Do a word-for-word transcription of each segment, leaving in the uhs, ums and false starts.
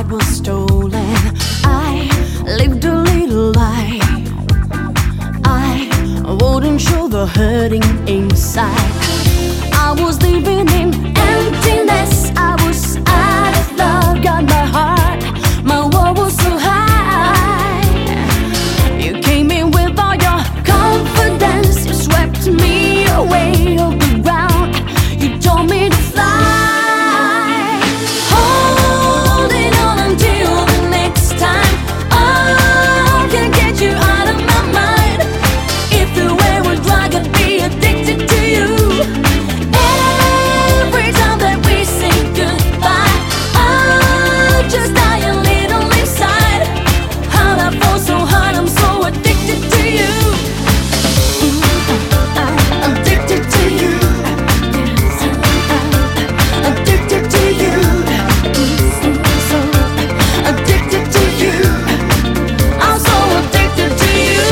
heart was stolen. I lived a little lie. I wouldn't show the hurting inside. I was living in emptiness. I was out of love. Got my heart, my wall was so high. You came in with all your confidence. You swept me away off the ground. You told me to fly. Holding on until the next time. I can get you out of my mind. If you were a drug, I'd be addicted to you. Every time that we say goodbye, I just die a little inside. How'd I fall so hard? I'm so addicted to you. Addicted to you. Addicted to you. So addicted to you. I'm so addicted to you.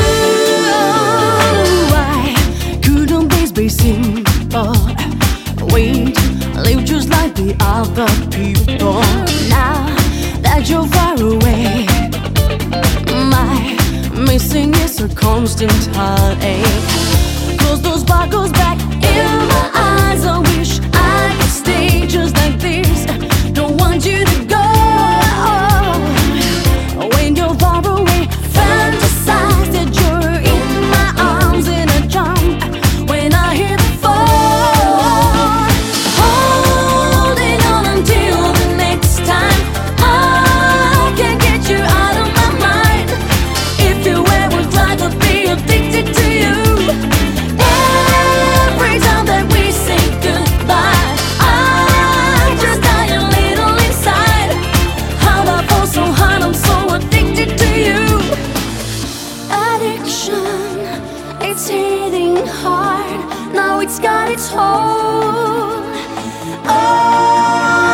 I couldn't be simple. Wait, live just like the other people. Now that you're far away, my missing is a constant heartache. Close those sparkles back in my eyes. I wish I could stay just like this. Don't want you to go. When you're far away, fantasize that you're in my arms in a jump. When I hear the phone, holding on until the next time. I can get you out of my mind. If you ever try to be addicted to you. Every time that we say goodbye, I just die a little inside. How'd I fall so hard? I'm so addicted to you. Addiction, it's hitting hard. Now it's got its hold. Oh,